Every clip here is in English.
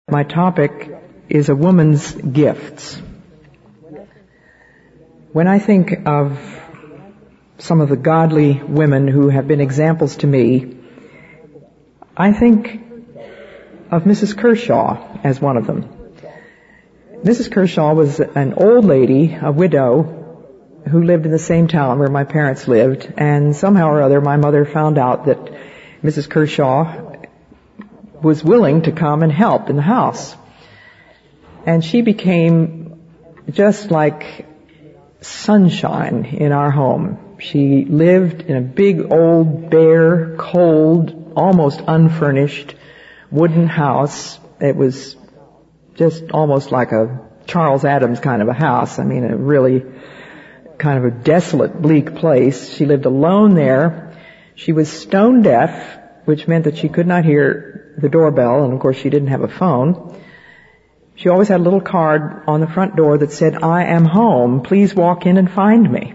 My topic is a woman's gifts. When I think of some of the godly women who have been examples to me, I think of Mrs. Kershaw as one of them. Mrs. Kershaw was an old lady, a widow, who lived in the same town where my parents lived, and somehow or other my mother found out that Mrs. Kershaw was willing to come and help in the house. And she became just like sunshine in our home. She lived in a big old bare, cold, almost unfurnished wooden house. It was just almost like a Charles Addams kind of a house. I mean, a really kind of a desolate, bleak place. She lived alone there. She was stone deaf, which meant that she could not hear the doorbell, and of course she didn't have a phone. She always had a little card on the front door that said, "I am home. Please walk in and find me."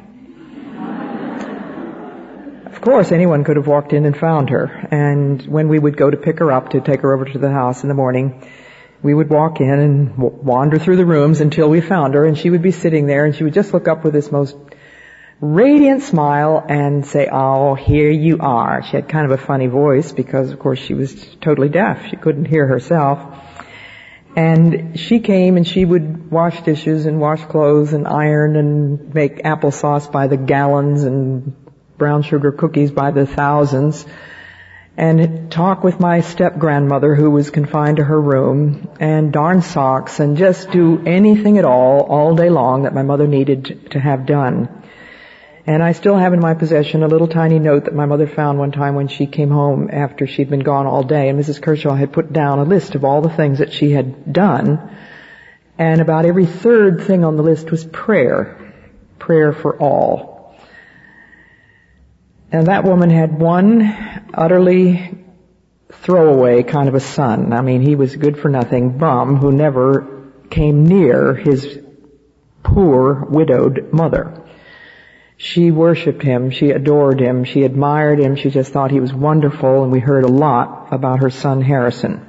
Of course, anyone could have walked in and found her. And when we would go to pick her up to take her over to the house in the morning, we would walk in and wander through the rooms until we found her, and she would be sitting there, and she would just look up with this most radiant smile and say, "Oh, here you are." She had kind of a funny voice because, of course, she was totally deaf. She couldn't hear herself. And she came and she would wash dishes and wash clothes and iron and make applesauce by the gallons and brown sugar cookies by the thousands, and talk with my step-grandmother who was confined to her room, and darn socks, and just do anything at all day long that my mother needed to have done. And I still have in my possession a little tiny note that my mother found one time when she came home after she'd been gone all day, and Mrs. Kershaw had put down a list of all the things that she had done, and about every third thing on the list was prayer for all. And that woman had one utterly throwaway kind of a son. I mean, he was good for nothing bum who never came near his poor widowed mother. She worshipped him, she adored him, she admired him, she just thought he was wonderful, and we heard a lot about her son Harrison.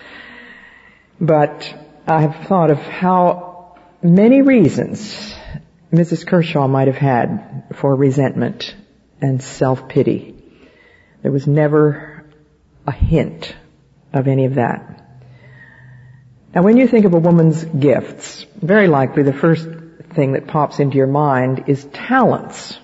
But I have thought of how many reasons Mrs. Kershaw might have had for resentment and self-pity. There was never a hint of any of that. Now, when you think of a woman's gifts, very likely the first thing that pops into your mind is talents.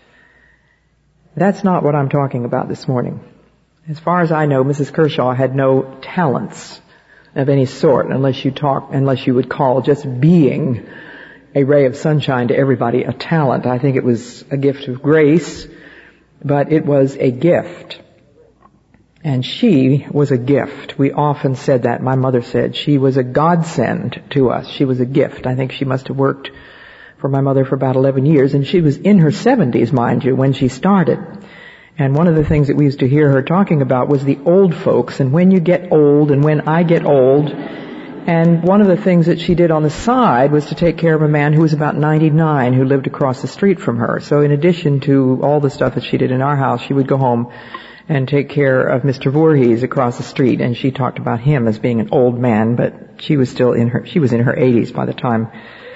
That's not what I'm talking about this morning. As far as I know, Mrs. Kershaw had no talents of any sort, unless you would call just being a ray of sunshine to everybody a talent. I think it was a gift of grace, but it was a gift. And she was a gift. We often said that. My mother said she was a godsend to us. She was a gift. I think she must have worked for my mother for about 11 years, and she was in her 70s, mind you, when she started. And one of the things that we used to hear her talking about was the old folks, and when you get old, and when I get old. And one of the things that she did on the side was to take care of a man who was about 99 who lived across the street from her. So in addition to all the stuff that she did in our house, she would go home and take care of Mr. Voorhees across the street, and she talked about him as being an old man, but she was in her 80s by the time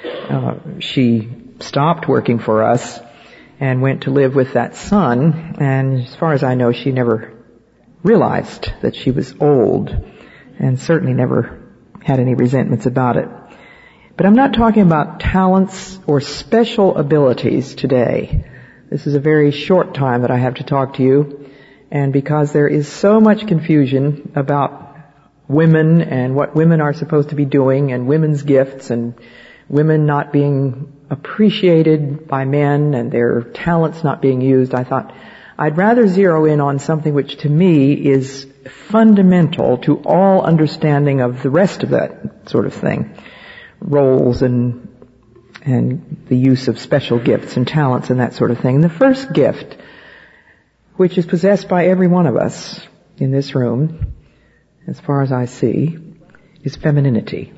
she stopped working for us and went to live with that son. And as far as I know, she never realized that she was old, and certainly never had any resentments about it. But I'm not talking about talents or special abilities today. This is a very short time that I have to talk to you, and because there is so much confusion about women and what women are supposed to be doing, and women's gifts, and women not being appreciated by men, and their talents not being used, I thought I'd rather zero in on something which to me is fundamental to all understanding of the rest of that sort of thing. Roles and the use of special gifts and talents and that sort of thing. And the first gift, which is possessed by every one of us in this room, as far as I see, is femininity.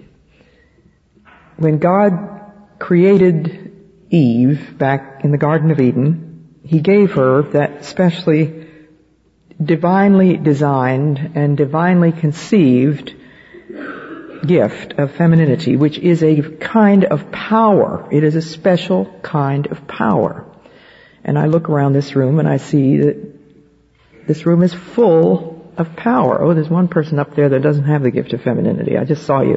When God created Eve back in the Garden of Eden, He gave her that specially divinely designed and divinely conceived gift of femininity, which is a kind of power. It is a special kind of power. And I look around this room and I see that this room is full of power. Oh, there's one person up there that doesn't have the gift of femininity. I just saw you.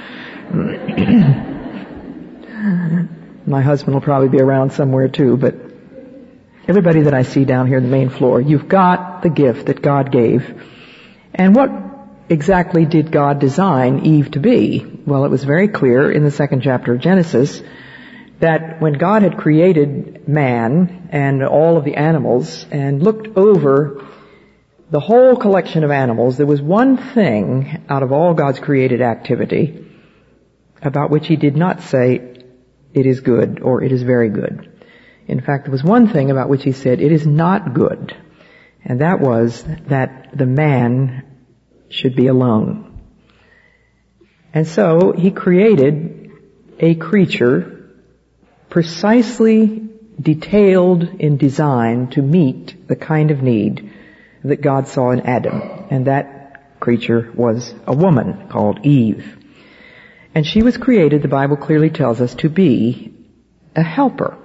My husband will probably be around somewhere too, but everybody that I see down here on the main floor, you've got the gift that God gave. And what exactly did God design Eve to be? Well, it was very clear in the 2nd chapter of Genesis that when God had created man and all of the animals and looked over the whole collection of animals, there was one thing out of all God's created activity about which He did not say, it is good or it is very good. In fact, there was one thing about which He said, it is not good. And that was that the man should be alone. And so He created a creature precisely detailed in design to meet the kind of need that God saw in Adam. And that creature was a woman called Eve. And she was created, the Bible clearly tells us, to be a helper.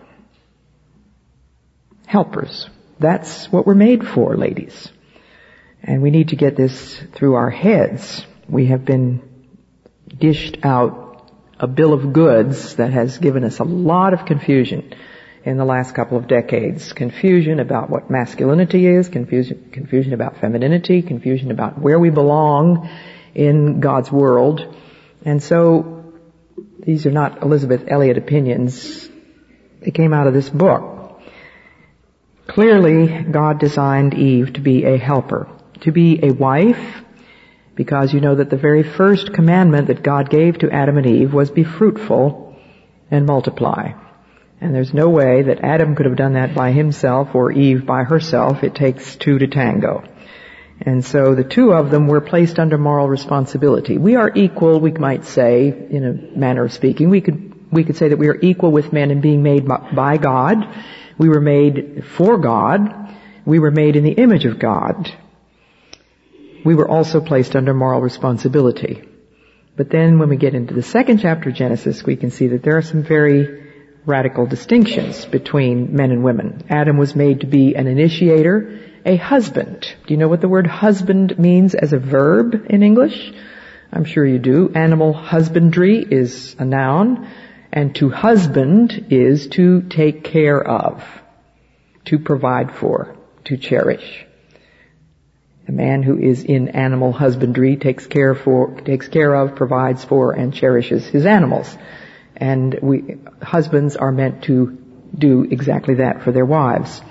Helpers. That's what we're made for, ladies. And we need to get this through our heads. We have been dished out a bill of goods that has given us a lot of confusion in the last couple of decades. Confusion about what masculinity is, confusion about femininity, confusion about where we belong in God's world. And so these are not Elizabeth Elliot opinions. They came out of this book. Clearly, God designed Eve to be a helper, to be a wife, because you know that the very first commandment that God gave to Adam and Eve was be fruitful and multiply. And there's no way that Adam could have done that by himself or Eve by herself. It takes two to tango. And so the two of them were placed under moral responsibility. We are equal, we might say, in a manner of speaking. We could say that we are equal with men in being made by God. We were made for God. We were made in the image of God. We were also placed under moral responsibility. But then when we get into the 2nd chapter of Genesis, we can see that there are some very radical distinctions between men and women. Adam was made to be an initiator, a husband. Do you know what the word husband means as a verb in English? I'm sure you do. Animal husbandry is a noun, and to husband is to take care of, to provide for, to cherish. A man who is in animal husbandry takes care of, provides for, and cherishes his animals. And husbands are meant to do exactly that for their wives.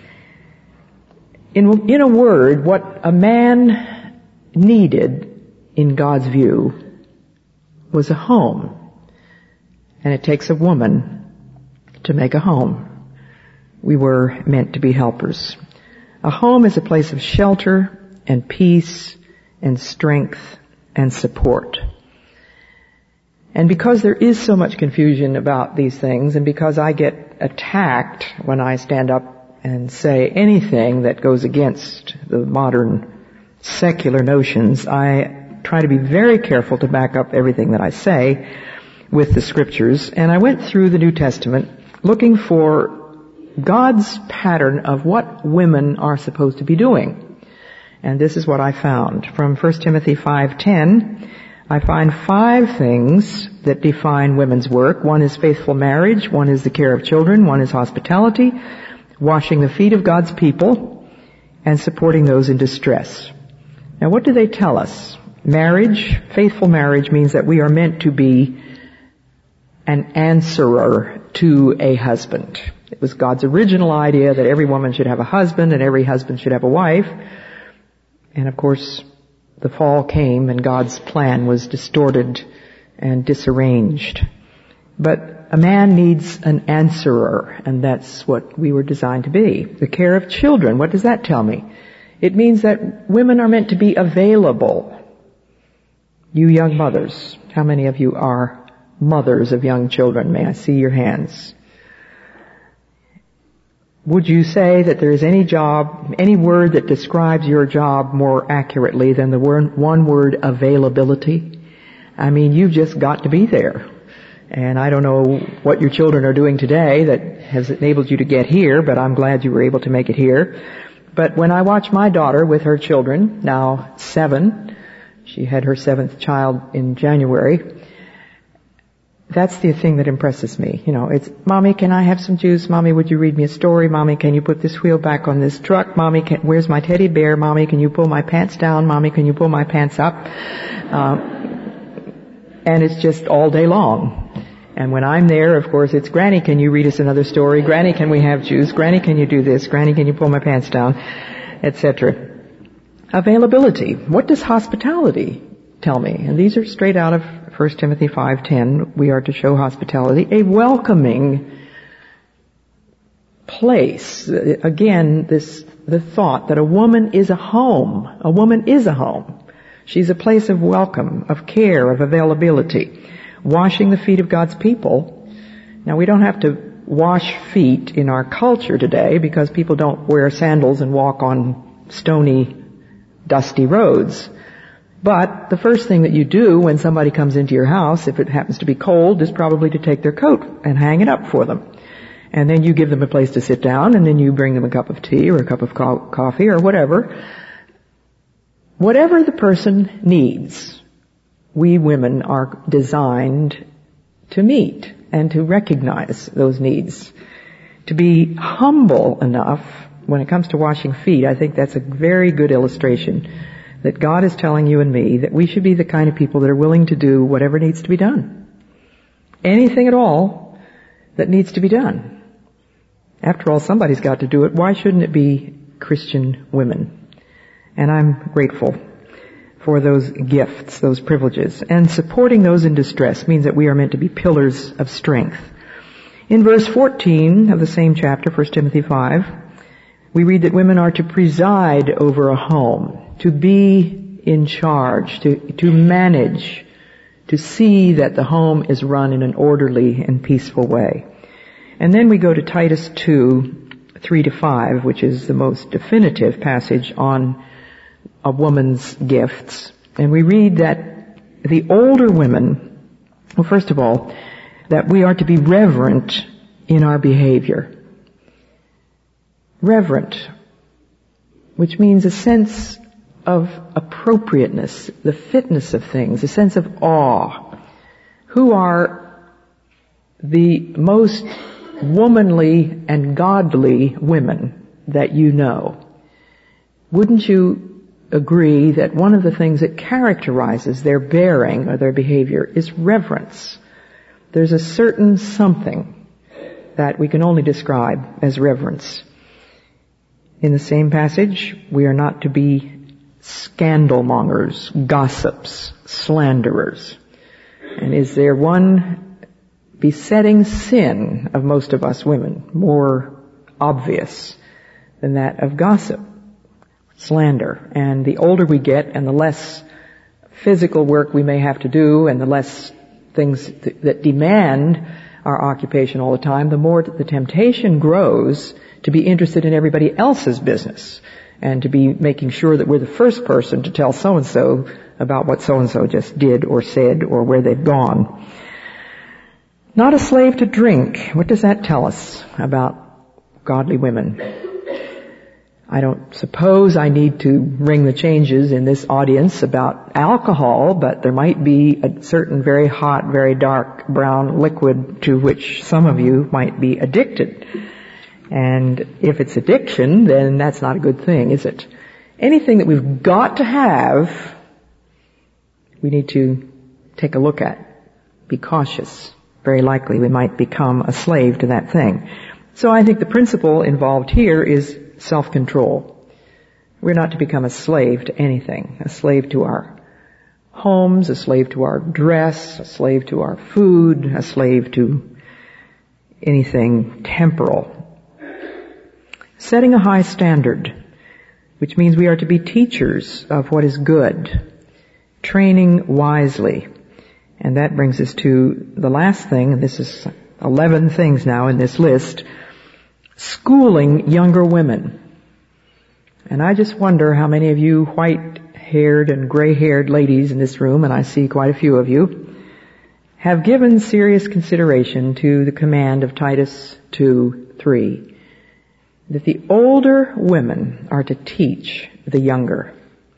In a word, what a man needed in God's view was a home. And it takes a woman to make a home. We were meant to be helpers. A home is a place of shelter and peace and strength and support. And because there is so much confusion about these things, and because I get attacked when I stand up and say anything that goes against the modern secular notions, I try to be very careful to back up everything that I say with the scriptures. And I went through the New Testament looking for God's pattern of what women are supposed to be doing. And this is what I found. From 1 Timothy 5:10, I find 5 things that define women's work. One is faithful marriage, one is the care of children, one is hospitality, washing the feet of God's people, and supporting those in distress. Now what do they tell us? Marriage, faithful marriage, means that we are meant to be an answerer to a husband. It was God's original idea that every woman should have a husband and every husband should have a wife. And of course, the fall came and God's plan was distorted and disarranged. But a man needs an answerer, and that's what we were designed to be. The care of children, what does that tell me? It means that women are meant to be available. You young mothers, how many of you are mothers of young children? May I see your hands? Would you say that there is any job, any word that describes your job more accurately than the one word availability? I mean, you've just got to be there. And I don't know what your children are doing today that has enabled you to get here, but I'm glad you were able to make it here. But when I watch my daughter with her children, now 7, she had her 7th child in January, that's the thing that impresses me. You know, it's, Mommy, can I have some juice? Mommy, would you read me a story? Mommy, can you put this wheel back on this truck? Mommy, where's my teddy bear? Mommy, can you pull my pants down? Mommy, can you pull my pants up? And it's just all day long. And when I'm there, of course, it's, Granny, can you read us another story? Granny, can we have juice? Granny, can you do this? Granny, can you pull my pants down? Etc. Availability. What does hospitality tell me? And these are straight out of 1 Timothy 5:10. We are to show hospitality, a welcoming place. Again, the thought that a woman is a home. A woman is a home. She's a place of welcome, of care, of availability. Washing the feet of God's people. Now, we don't have to wash feet in our culture today because people don't wear sandals and walk on stony, dusty roads. But the first thing that you do when somebody comes into your house, if it happens to be cold, is probably to take their coat and hang it up for them. And then you give them a place to sit down, and then you bring them a cup of tea or a cup of coffee or whatever. Whatever the person needs, we women are designed to meet and to recognize those needs. To be humble enough when it comes to washing feet, I think that's a very good illustration that God is telling you and me that we should be the kind of people that are willing to do whatever needs to be done. Anything at all that needs to be done. After all, somebody's got to do it. Why shouldn't it be Christian women? And I'm grateful for those gifts, those privileges. And supporting those in distress means that we are meant to be pillars of strength. In verse 14 of the same chapter, 1 Timothy 5, we read that women are to preside over a home, to be in charge, to manage, to see that the home is run in an orderly and peaceful way. And then we go to Titus 2, 3-5, which is the most definitive passage on a woman's gifts. And we read that the older women, well, first of all, that we are to be reverent in our behavior. Reverent, which means a sense of appropriateness, the fitness of things, a sense of awe. Who are the most womanly and godly women that you know? Wouldn't you agree that one of the things that characterizes their bearing or their behavior is reverence? There's a certain something that we can only describe as reverence. In the same passage, we are not to be scandalmongers, gossips, slanderers. And is there one besetting sin of most of us women more obvious than that of gossip? Slander. And the older we get and the less physical work we may have to do and the less things that demand our occupation all the time, the more the temptation grows to be interested in everybody else's business and to be making sure that we're the first person to tell so-and-so about what so-and-so just did or said or where they've gone. Not a slave to drink. What does that tell us about godly women? I don't suppose I need to ring the changes in this audience about alcohol, but there might be a certain very hot, very dark brown liquid to which some of you might be addicted. And if it's addiction, then that's not a good thing, is it? Anything that we've got to have, we need to take a look at. Be cautious. Very likely we might become a slave to that thing. So I think the principle involved here is self-control. We're not to become a slave to anything. A slave to our homes, a slave to our dress, a slave to our food, a slave to anything temporal. Setting a high standard, which means we are to be teachers of what is good, training wisely. And that brings us to the last thing, and this is 11 things now in this list, schooling younger women. And I just wonder how many of you white white-haired and gray-haired ladies in this room, and I see quite a few of you, have given serious consideration to the command of Titus 2:3, that the older women are to teach the younger.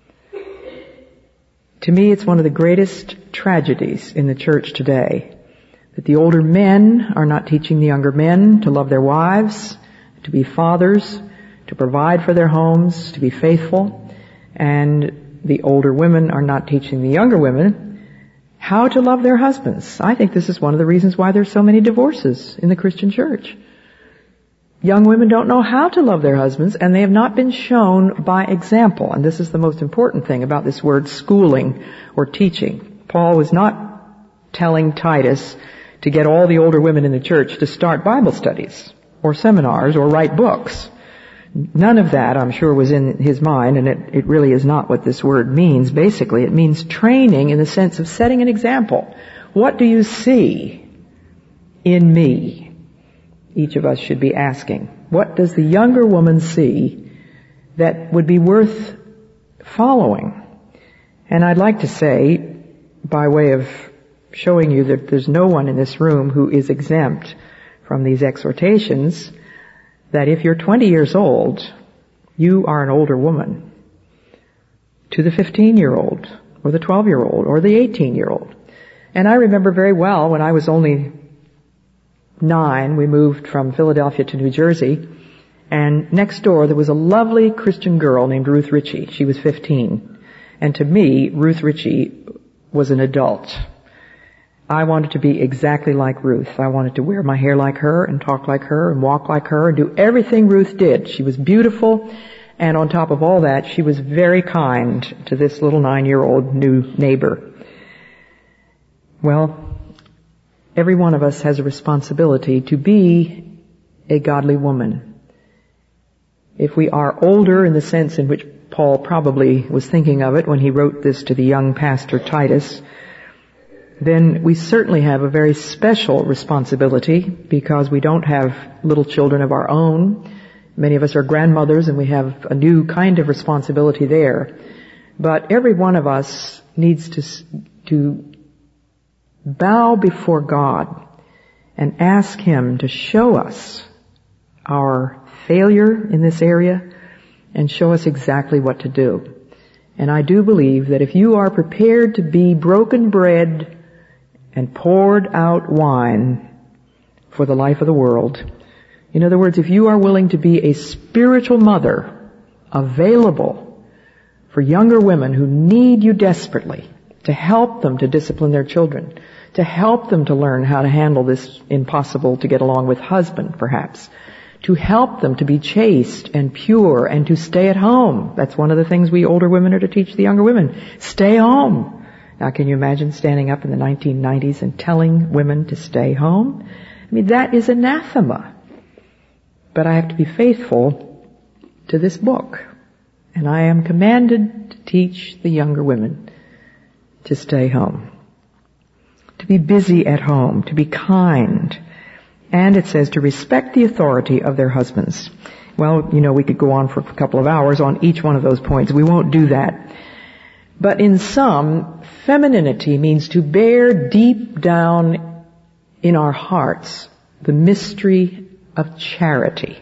To me, it's one of the greatest tragedies in the church today that the older men are not teaching the younger men to love their wives, to be fathers, to provide for their homes, to be faithful, and the older women are not teaching the younger women how to love their husbands. I think this is one of the reasons why there's so many divorces in the Christian church. Young women don't know how to love their husbands, and they have not been shown by example. And this is the most important thing about this word schooling or teaching. Paul was not telling Titus to get all the older women in the church to start Bible studies or seminars or write books. None of that, I'm sure, was in his mind, and it really is not what this word means. Basically, it means training in the sense of setting an example. What do you see in me? Each of us should be asking. What does the younger woman see that would be worth following? And I'd like to say, by way of showing you that there's no one in this room who is exempt from these exhortations, that if you're 20 years old, you are an older woman to the 15-year-old or the 12-year-old or the 18-year-old. And I remember very well when I was only 9, we moved from Philadelphia to New Jersey, and next door there was a lovely Christian girl named Ruth Ritchie. She was 15. And to me, Ruth Ritchie was an adult. I wanted to be exactly like Ruth. I wanted to wear my hair like her and talk like her and walk like her and do everything Ruth did. She was beautiful, and on top of all that, she was very kind to this little 9-year-old new neighbor. Well, every one of us has a responsibility to be a godly woman. If we are older in the sense in which Paul probably was thinking of it when he wrote this to the young pastor Titus, then we certainly have a very special responsibility because we don't have little children of our own. Many of us are grandmothers, and we have a new kind of responsibility there. But every one of us needs to bow before God and ask Him to show us our failure in this area and show us exactly what to do. And I do believe that if you are prepared to be broken bread and poured out wine for the life of the world, in other words, if you are willing to be a spiritual mother available for younger women who need you desperately, to help them to discipline their children, to help them to learn how to handle this impossible to get along with husband, perhaps, to help them to be chaste and pure and to stay at home. That's one of the things we older women are to teach the younger women. Stay home. Now, can you imagine standing up in the 1990s and telling women to stay home? I mean, that is anathema. But I have to be faithful to this book. And I am commanded to teach the younger women to stay home, to be busy at home, to be kind. And it says to respect the authority of their husbands. Well, we could go on for a couple of hours on each one of those points. We won't do that. But in sum, femininity means to bear deep down in our hearts the mystery of charity.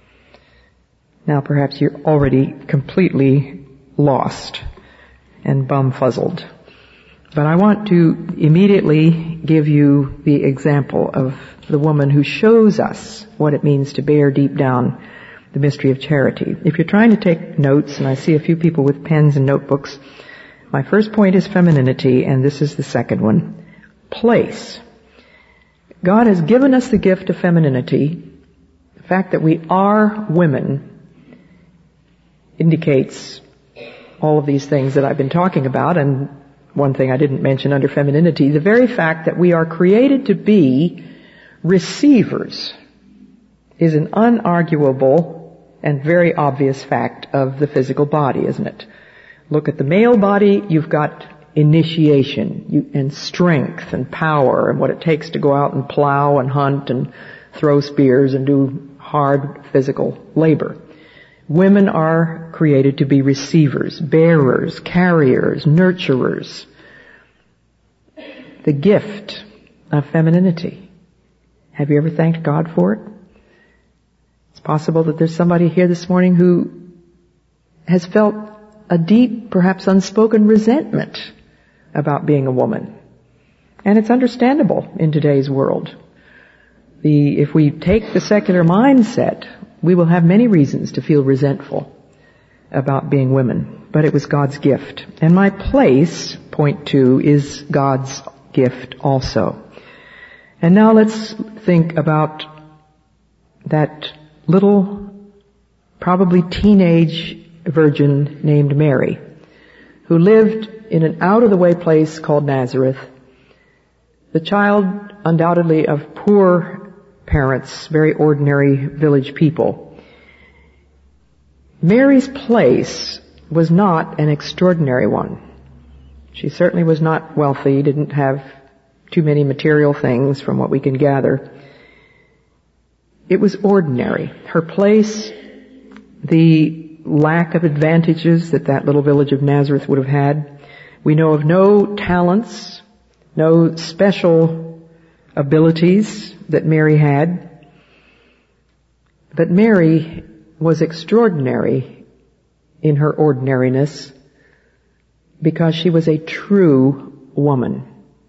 Now perhaps you're already completely lost and bumfuzzled. But I want to immediately give you the example of the woman who shows us what it means to bear deep down the mystery of charity. If you're trying to take notes, and I see a few people with pens and notebooks, my first point is femininity, and this is the second one. Place. God has given us the gift of femininity. The fact that we are women indicates all of these things that I've been talking about, and one thing I didn't mention under femininity, the very fact that we are created to be receivers is an unarguable and very obvious fact of the physical body, isn't it? Look at the male body, you've got initiation and strength and power and what it takes to go out and plow and hunt and throw spears and do hard physical labor. Women are created to be receivers, bearers, carriers, nurturers. The gift of femininity. Have you ever thanked God for it? It's possible that there's somebody here this morning who has felt a deep, perhaps unspoken resentment about being a woman. And it's understandable in today's world. If we take the secular mindset, we will have many reasons to feel resentful about being women. But it was God's gift. And my place, point 2, is God's gift also. And now let's think about that little, probably teenage virgin named Mary, who lived in an out-of-the-way place called Nazareth. The child, undoubtedly of poor parents, very ordinary village people. Mary's place was not an extraordinary one. She certainly was not wealthy, didn't have too many material things from what we can gather. It was ordinary. Her place, the lack of advantages that little village of Nazareth would have had. We know of no talents, no special abilities that Mary had. But Mary was extraordinary in her ordinariness because she was a true woman,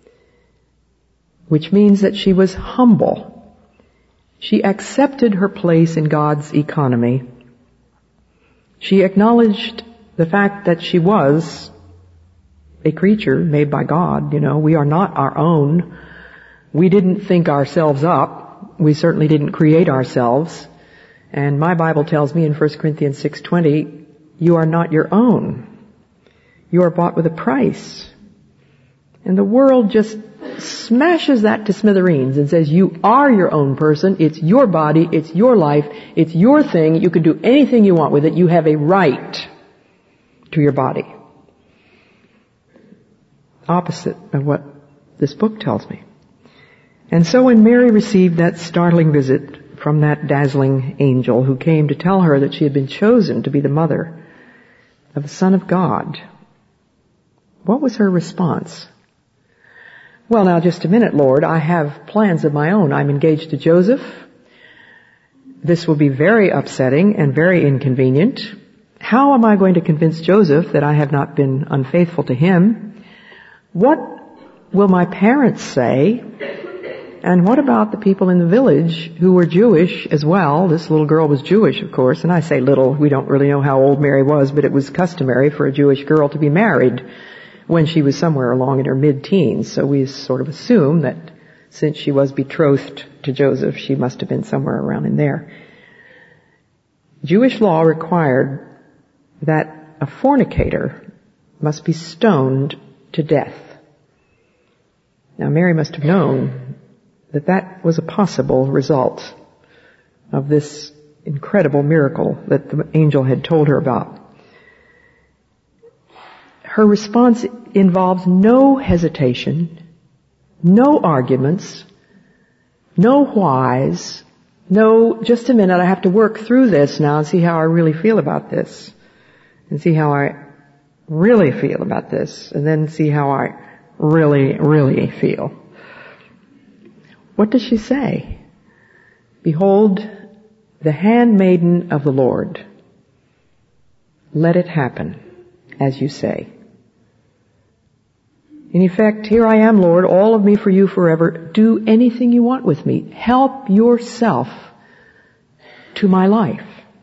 which means that she was humble. She accepted her place in God's economy. She acknowledged the fact that she was a creature made by God. You know, we are not our own. We didn't think ourselves up. We certainly didn't create ourselves. And my Bible tells me in 1 Corinthians 6:20, you are not your own. You are bought with a price. And the world just smashes that to smithereens and says you are your own person. It's your body. It's your life. It's your thing. You can do anything you want with it. You have a right to your body. Opposite of what this book tells me. And so when Mary received that startling visit from that dazzling angel who came to tell her that she had been chosen to be the mother of the Son of God, what was her response? Well, now, just a minute, Lord. I have plans of my own. I'm engaged to Joseph. This will be very upsetting and very inconvenient. How am I going to convince Joseph that I have not been unfaithful to him? What will my parents say? And what about the people in the village who were Jewish as well? This little girl was Jewish, of course. And I say little. We don't really know how old Mary was, but it was customary for a Jewish girl to be married when she was somewhere along in her mid-teens. So we sort of assume that since she was betrothed to Joseph, she must have been somewhere around in there. Jewish law required that a fornicator must be stoned to death. Now, Mary must have known that that was a possible result of this incredible miracle that the angel had told her about. Her response involves no hesitation, no arguments, no whys, no, just a minute, I have to work through this now and see how I really feel about this. And see how I really feel about this. And then see how I really, really feel. What does she say? Behold, the handmaiden of the Lord. Let it happen as you say. In effect, here I am, Lord, all of me for you forever. Do anything you want with me. Help yourself to my life.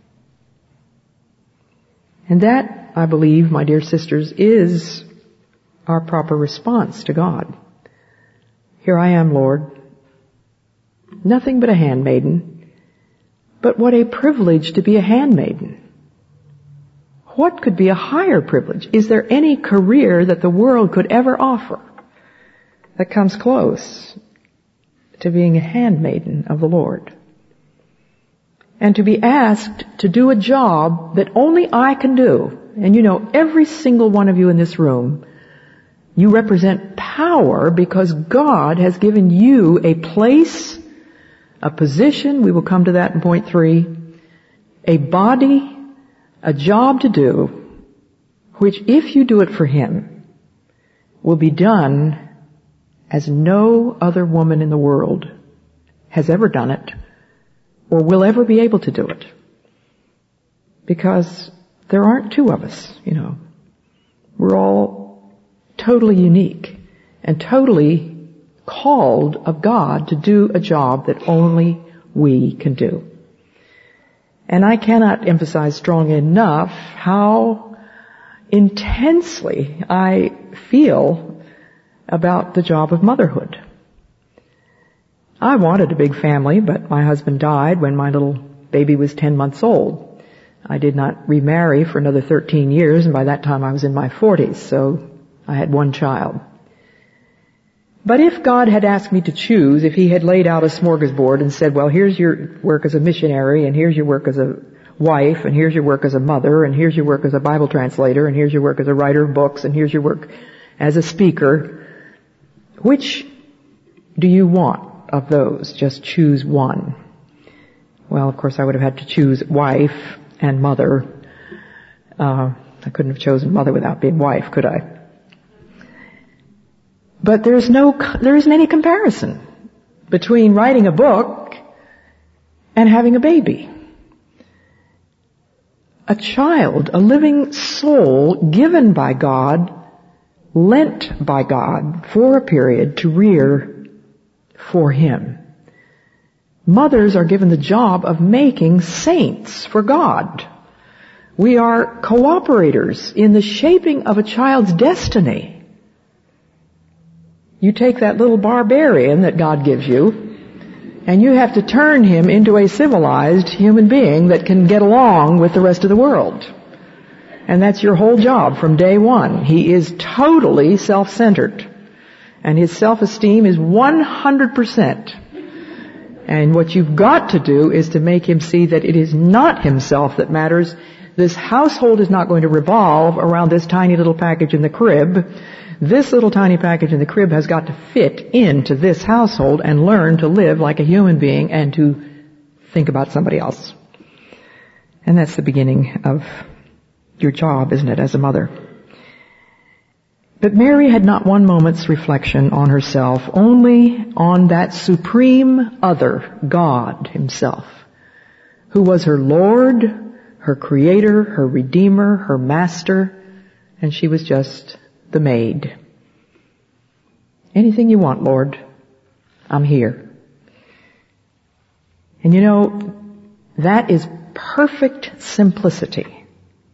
And that, I believe, my dear sisters, is our proper response to God. Here I am, Lord. Nothing but a handmaiden. But what a privilege to be a handmaiden. What could be a higher privilege? Is there any career that the world could ever offer that comes close to being a handmaiden of the Lord? And to be asked to do a job that only I can do. And you know, every single one of you in this room, you represent power because God has given you a place, a position, we will come to that in point 3, a body, a job to do, which if you do it for Him, will be done as no other woman in the world has ever done it, or will ever be able to do it. Because there aren't two of us, We're all totally unique and totally called of God to do a job that only we can do. And I cannot emphasize strongly enough how intensely I feel about the job of motherhood. I wanted a big family, but my husband died when my little baby was 10 months old. I did not remarry for another 13 years, and by that time I was in my 40s, so I had one child. But if God had asked me to choose, if He had laid out a smorgasbord and said, well, here's your work as a missionary, and here's your work as a wife, and here's your work as a mother, and here's your work as a Bible translator, and here's your work as a writer of books, and here's your work as a speaker, which do you want of those? Just choose one. Well, of course, I would have had to choose wife and mother. I couldn't have chosen mother without being wife, could I? But there isn't any comparison between writing a book and having a baby. A child, a living soul given by God, lent by God for a period to rear for Him. Mothers are given the job of making saints for God. We are cooperators in the shaping of a child's destiny. You take that little barbarian that God gives you, and you have to turn him into a civilized human being that can get along with the rest of the world. And that's your whole job from day one. He is totally self-centered. And his self-esteem is 100%. And what you've got to do is to make him see that it is not himself that matters. This household is not going to revolve around this tiny little package in the crib. This little tiny package in the crib has got to fit into this household and learn to live like a human being and to think about somebody else. And that's the beginning of your job, isn't it, as a mother? But Mary had not one moment's reflection on herself, only on that supreme other, God Himself, who was her Lord, her Creator, her Redeemer, her Master, and she was just the maid. Anything you want, Lord, I'm here. And that is perfect simplicity.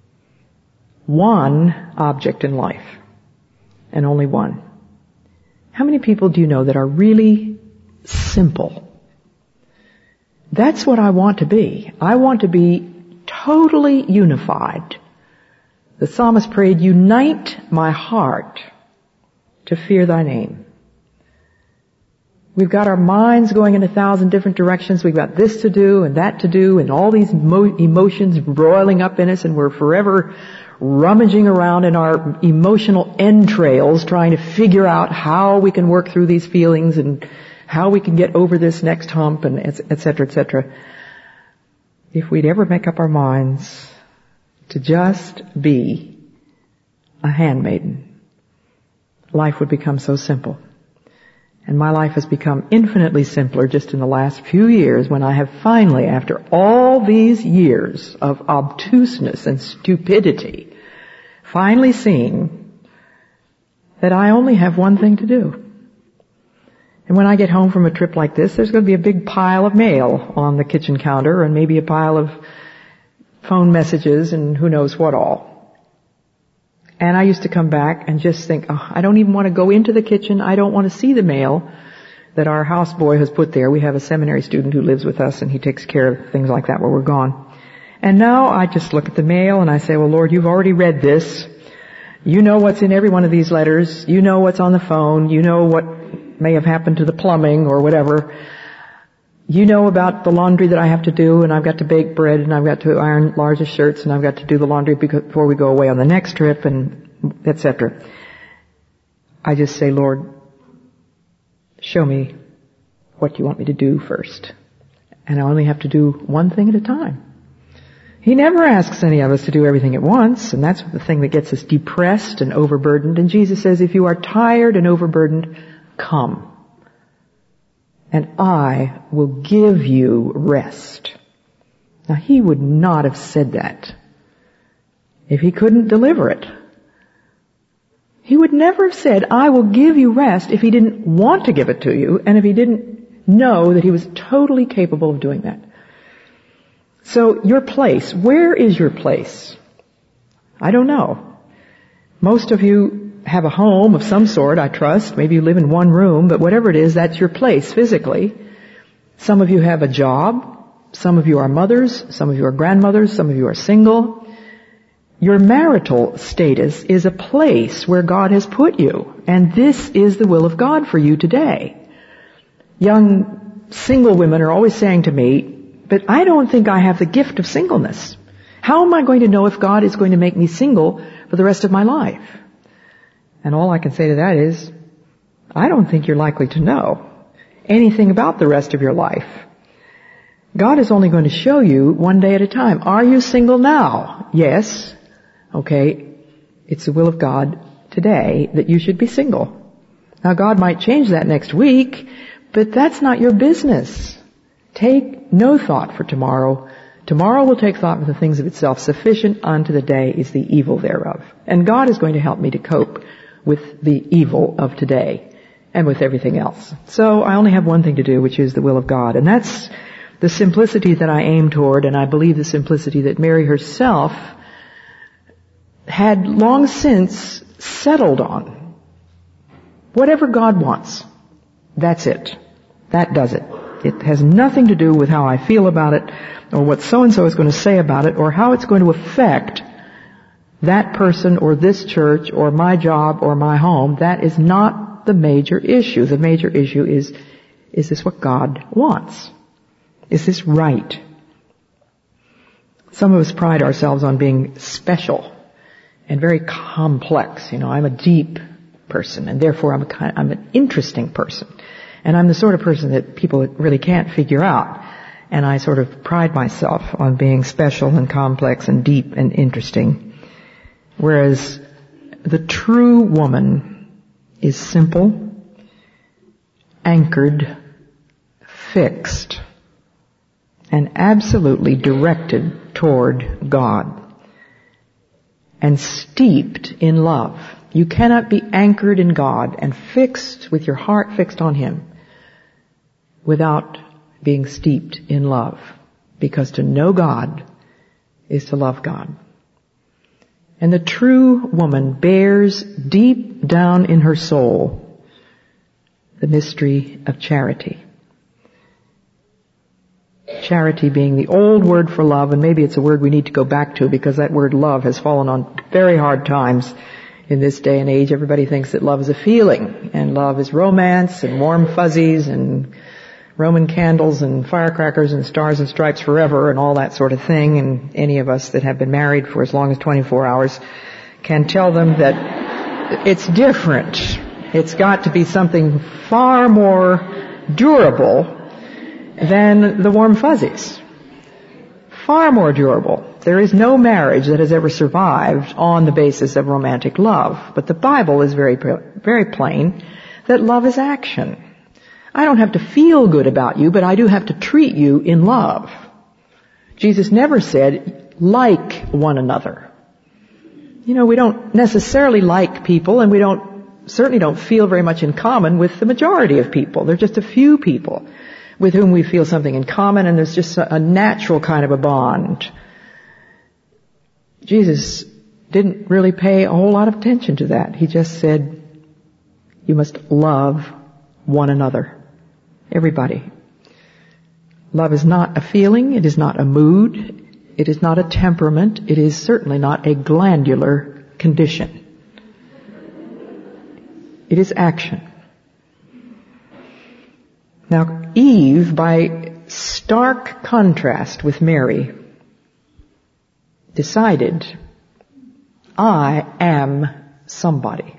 One object in life, and only one. How many people do you know that are really simple? That's what I want to be. I want to be totally unified. The psalmist prayed, unite my heart to fear thy name. We've got our minds going in 1,000 different directions. We've got this to do and that to do and all these emotions broiling up in us, and we're forever rummaging around in our emotional entrails trying to figure out how we can work through these feelings and how we can get over this next hump, and et cetera, et cetera. If we'd ever make up our minds to just be a handmaiden, life would become so simple. And my life has become infinitely simpler just in the last few years when I have finally, after all these years of obtuseness and stupidity, finally seen that I only have one thing to do. And when I get home from a trip like this, there's going to be a big pile of mail on the kitchen counter and maybe a pile of phone messages and who knows what all. And I used to come back and just think, I don't even want to go into the kitchen. I don't want to see the mail that our houseboy has put there. We have a seminary student who lives with us, and he takes care of things like that while we're gone. And now I just look at the mail and I say, well, Lord, you've already read this. You know what's in every one of these letters. You know what's on the phone. You know what may have happened to the plumbing or whatever. You know about the laundry that I have to do, and I've got to bake bread, and I've got to iron Large's shirts, and I've got to do the laundry before we go away on the next trip, and etc. I just say, Lord, show me what you want me to do first. And I only have to do one thing at a time. He never asks any of us to do everything at once, and that's the thing that gets us depressed and overburdened. And Jesus says, if you are tired and overburdened, come, and I will give you rest. Now, he would not have said that if he couldn't deliver it. He would never have said, I will give you rest, if he didn't want to give it to you, and if he didn't know that he was totally capable of doing that. So your place, where is your place? I don't know. Most of you have a home of some sort, I trust. Maybe you live in one room, but whatever it is, that's your place physically. Some of you have a job. Some of you are mothers. Some of you are grandmothers. Some of you are single. Your marital status is a place where God has put you, and this is the will of God for you today. Young single women are always saying to me, but I don't think I have the gift of singleness. How am I going to know if God is going to make me single for the rest of my life? And all I can say to that is, I don't think you're likely to know anything about the rest of your life. God is only going to show you one day at a time. Are you single now? Yes. Okay. It's the will of God today that you should be single. Now, God might change that next week, but that's not your business. Take no thought for tomorrow. Tomorrow will take thought for the things of itself. Sufficient unto the day is the evil thereof. And God is going to help me to cope with the evil of today and with everything else. So I only have one thing to do, which is the will of God. And that's the simplicity that I aim toward, and I believe the simplicity that Mary herself had long since settled on. Whatever God wants, that's it. That does it. It has nothing to do with how I feel about it, or what so-and-so is going to say about it, or how it's going to affect that person or this church or my job or my home. That is not the major issue. The major issue is this what God wants? Is this right? Some of us pride ourselves on being special and very complex. I'm a deep person, and therefore I'm an interesting person. And I'm the sort of person that people really can't figure out. And I sort of pride myself on being special and complex and deep and interesting. Whereas the true woman is simple, anchored, fixed, and absolutely directed toward God. And steeped in love. You cannot be anchored in God and fixed with your heart fixed on Him without being steeped in love. Because to know God is to love God. And the true woman bears deep down in her soul the mystery of charity. Charity being the old word for love, and maybe it's a word we need to go back to because that word love has fallen on very hard times in this day and age. Everybody thinks that love is a feeling, and love is romance and warm fuzzies and Roman candles and firecrackers and stars and stripes forever and all that sort of thing. And any of us that have been married for as long as 24 hours can tell them that it's different. It's got to be something far more durable than the warm fuzzies. Far more durable. There is no marriage that has ever survived on the basis of romantic love. But the Bible is very, very plain that love is action. I don't have to feel good about you, but I do have to treat you in love. Jesus never said, like one another. We don't necessarily like people, and we certainly don't feel very much in common with the majority of people. There are just a few people with whom we feel something in common, and there's just a natural kind of a bond. Jesus didn't really pay a whole lot of attention to that. He just said, you must love one another. Everybody. Love is not a feeling. It is not a mood. It is not a temperament. It is certainly not a glandular condition. It is action. Now, Eve, by stark contrast with Mary, decided, I am somebody.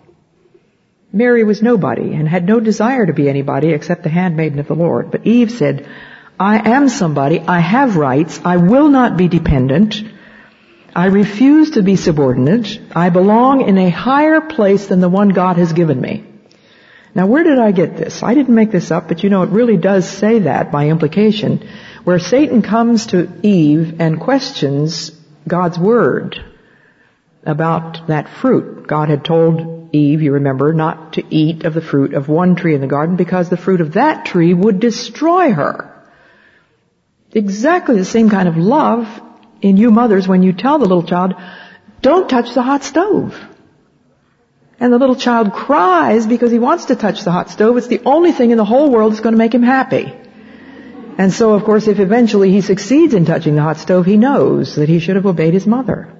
Mary was nobody and had no desire to be anybody except the handmaiden of the Lord. But Eve said, I am somebody. I have rights. I will not be dependent. I refuse to be subordinate. I belong in a higher place than the one God has given me. Now, where did I get this? I didn't make this up, but it really does say that by implication, where Satan comes to Eve and questions God's word about that fruit. God had told Eve, you remember, not to eat of the fruit of one tree in the garden because the fruit of that tree would destroy her. Exactly the same kind of love in you mothers when you tell the little child, don't touch the hot stove. And the little child cries because he wants to touch the hot stove. It's the only thing in the whole world that's going to make him happy. And so, of course, if eventually he succeeds in touching the hot stove, he knows that he should have obeyed his mother.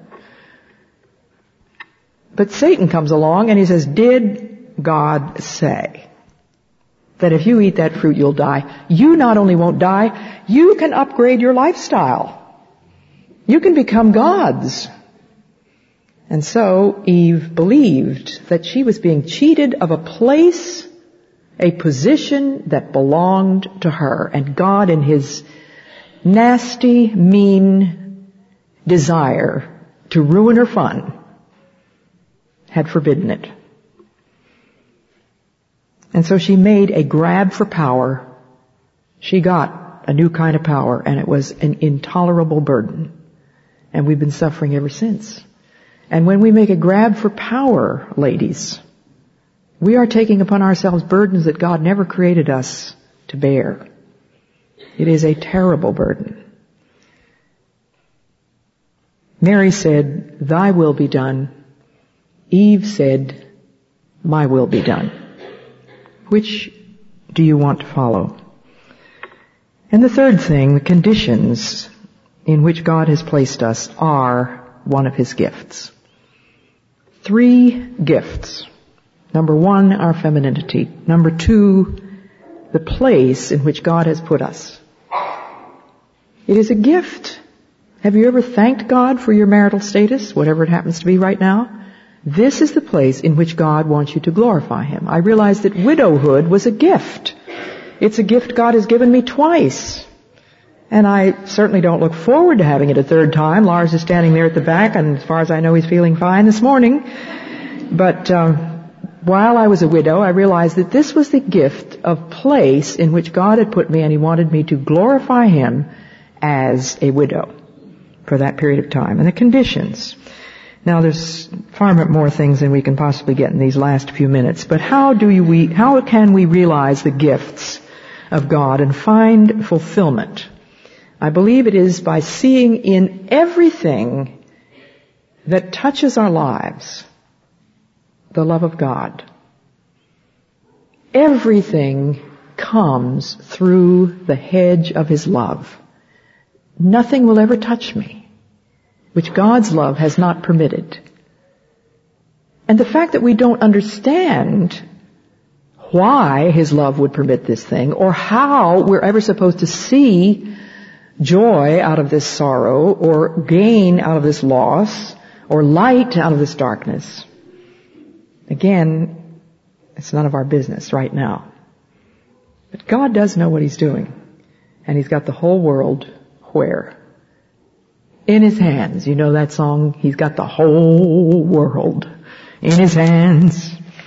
But Satan comes along and he says, did God say that if you eat that fruit, you'll die? You not only won't die, you can upgrade your lifestyle. You can become gods. And so Eve believed that she was being cheated of a place, a position that belonged to her. And God, in His nasty, mean desire to ruin her fun, had forbidden it. And so she made a grab for power. She got a new kind of power, and it was an intolerable burden. And we've been suffering ever since. And when we make a grab for power, ladies, we are taking upon ourselves burdens that God never created us to bear. It is a terrible burden. Mary said, thy will be done. Eve said, my will be done. Which do you want to follow? And the third thing, the conditions in which God has placed us are one of His gifts. 3 gifts. Number 1, our femininity. Number 2, the place in which God has put us. It is a gift. Have you ever thanked God for your marital status, whatever it happens to be right now? This is the place in which God wants you to glorify Him. I realized that widowhood was a gift. It's a gift God has given me twice. And I certainly don't look forward to having it a third time. Lars is standing there at the back, and as far as I know, he's feeling fine this morning. But while I was a widow, I realized that this was the gift of place in which God had put me, and He wanted me to glorify Him as a widow for that period of time. And the conditions. Now, there's far more things than we can possibly get in these last few minutes. But how can we realize the gifts of God and find fulfillment? I believe it is by seeing in everything that touches our lives the love of God. Everything comes through the hedge of His love. Nothing will ever touch me which God's love has not permitted. And the fact that we don't understand why His love would permit this thing, or how we're ever supposed to see joy out of this sorrow, or gain out of this loss, or light out of this darkness, again, it's none of our business right now. But God does know what He's doing. And He's got the whole world where? In His hands. You know that song? He's got the whole world in His hands.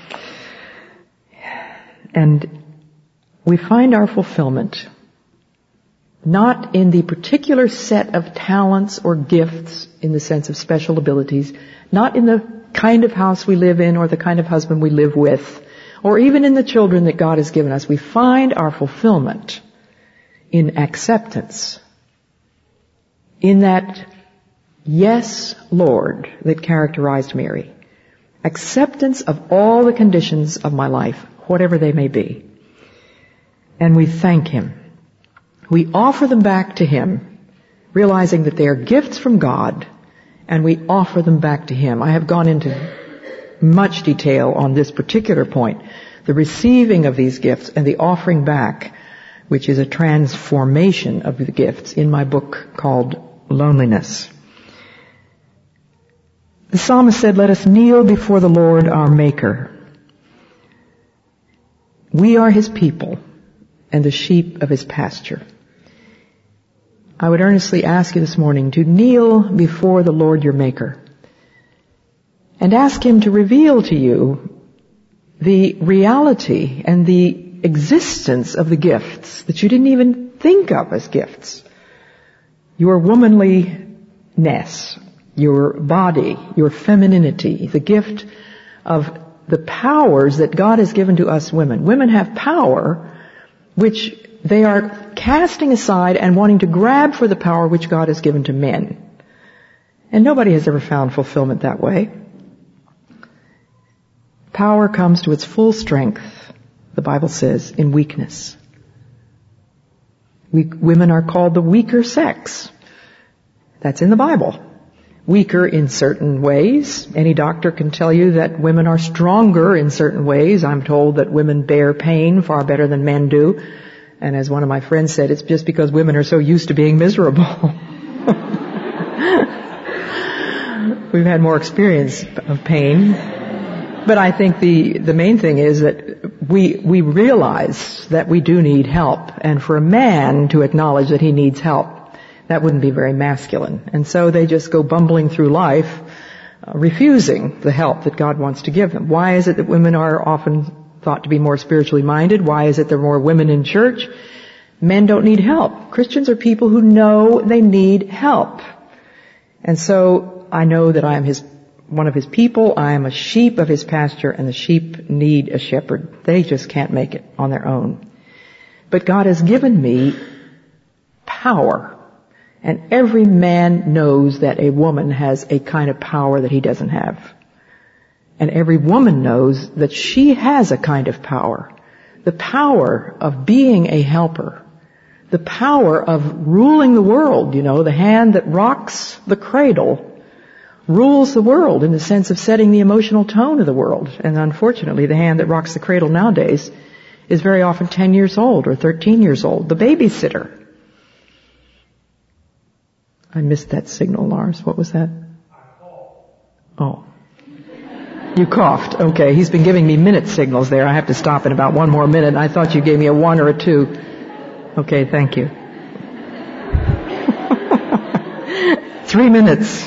And we find our fulfillment not in the particular set of talents or gifts in the sense of special abilities, not in the kind of house we live in or the kind of husband we live with, or even in the children that God has given us. We find our fulfillment in acceptance, in that yes, Lord, that characterized Mary. Acceptance of all the conditions of my life, whatever they may be. And we thank Him. We offer them back to Him, realizing that they are gifts from God, and we offer them back to Him. I have gone into much detail on this particular point, the receiving of these gifts and the offering back, which is a transformation of the gifts, in my book called Loneliness. The psalmist said, let us kneel before the Lord our Maker. We are His people and the sheep of His pasture. I would earnestly ask you this morning to kneel before the Lord your Maker and ask Him to reveal to you the reality and the existence of the gifts that you didn't even think of as gifts. Your womanliness, your body, your femininity, the gift of the powers that God has given to us women. Women have power which they are casting aside and wanting to grab for the power which God has given to men. And nobody has ever found fulfillment that way. Power comes to its full strength, the Bible says, in weakness. Women are called the weaker sex. That's in the Bible. Weaker in certain ways. Any doctor can tell you that women are stronger in certain ways. I'm told that women bear pain far better than men do. And as one of my friends said, it's just because women are so used to being miserable. We've had more experience of pain. But I think the main thing is that we realize that we do need help. And for a man to acknowledge that he needs help, that wouldn't be very masculine. And so they just go bumbling through life, refusing the help that God wants to give them. Why is it that women are often thought to be more spiritually minded? Why is it there are more women in church? Men don't need help. Christians are people who know they need help. And so I know that I am one of His people. I am a sheep of His pasture, and the sheep need a shepherd. They just can't make it on their own. But God has given me power. And every man knows that a woman has a kind of power that he doesn't have. And every woman knows that she has a kind of power. The power of being a helper. The power of ruling the world, the hand that rocks the cradle rules the world in the sense of setting the emotional tone of the world. And unfortunately, the hand that rocks the cradle nowadays is very often 10 years old or 13 years old. The babysitter. I missed that signal, Lars. What was that? Oh. You coughed. Okay. He's been giving me minute signals there. I have to stop in about 1 more minute. I thought you gave me a 1 or a 2. Okay, thank you. 3 minutes.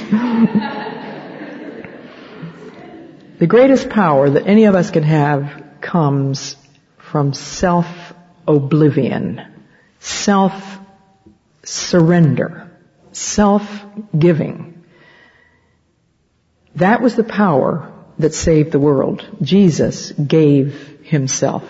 The greatest power that any of us can have comes from self-oblivion, self-surrender. Self-giving. That was the power that saved the world. Jesus gave Himself.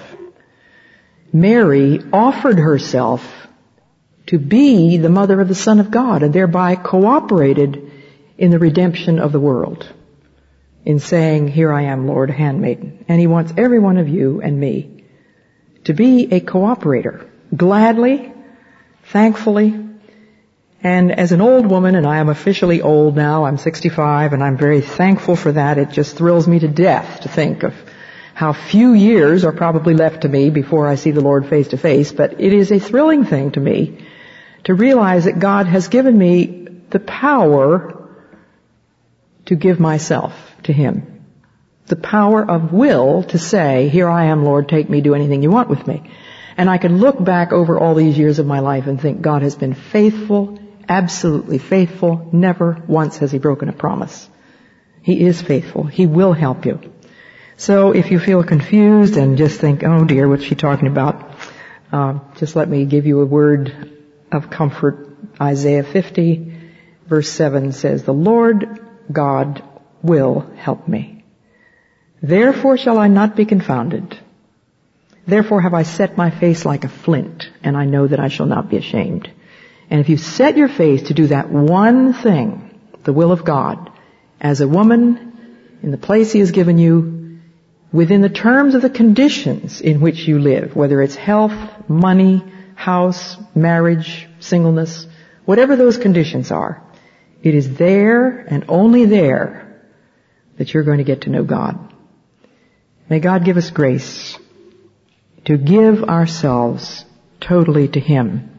Mary offered herself to be the mother of the Son of God and thereby cooperated in the redemption of the world in saying, "Here I am, Lord, handmaiden." And He wants every one of you and me to be a cooperator, gladly, thankfully. And as an old woman, and I am officially old now, I'm 65, and I'm very thankful for that. It just thrills me to death to think of how few years are probably left to me before I see the Lord face to face. But it is a thrilling thing to me to realize that God has given me the power to give myself to Him. The power of will to say, "Here I am, Lord, take me, do anything you want with me." And I can look back over all these years of my life and think God has been faithful, absolutely faithful. Never once has He broken a promise. He is faithful. He will help you. So if you feel confused and just think, "Oh dear, what's she talking about?" Just let me give you a word of comfort. Isaiah 50 verse 7 says, "The Lord God will help me. Therefore shall I not be confounded. Therefore have I set my face like a flint, and I know that I shall not be ashamed." And if you set your face to do that one thing, the will of God, as a woman, in the place He has given you, within the terms of the conditions in which you live, whether it's health, money, house, marriage, singleness, whatever those conditions are, it is there and only there that you're going to get to know God. May God give us grace to give ourselves totally to Him